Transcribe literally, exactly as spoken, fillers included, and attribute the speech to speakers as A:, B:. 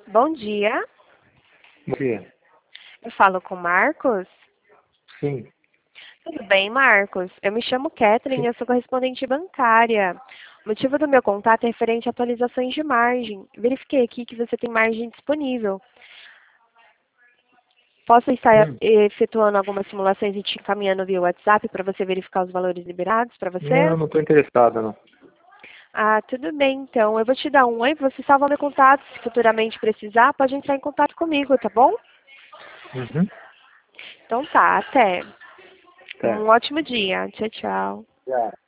A: Bom dia,
B: Bom dia.
A: eu falo com Marcos.
B: Sim,
A: Tudo bem, Marcos? Eu me chamo Catherine,
B: sim.
A: eu sou correspondente bancária. O motivo do meu contato é referente a atualizações de margem. Verifiquei aqui que você tem margem disponível. Posso estar
B: Hum.
A: efetuando algumas simulações e te encaminhando via WhatsApp para você verificar os valores liberados para você?
B: Não, não estou interessado, não.
A: Ah, tudo bem, então. Eu vou te dar um oi, você salva meu contato. Se futuramente precisar, pode entrar em contato comigo, tá bom?
B: Uhum.
A: Então tá, até.
B: Tá.
A: Um ótimo dia. Tchau, tchau.
B: Já.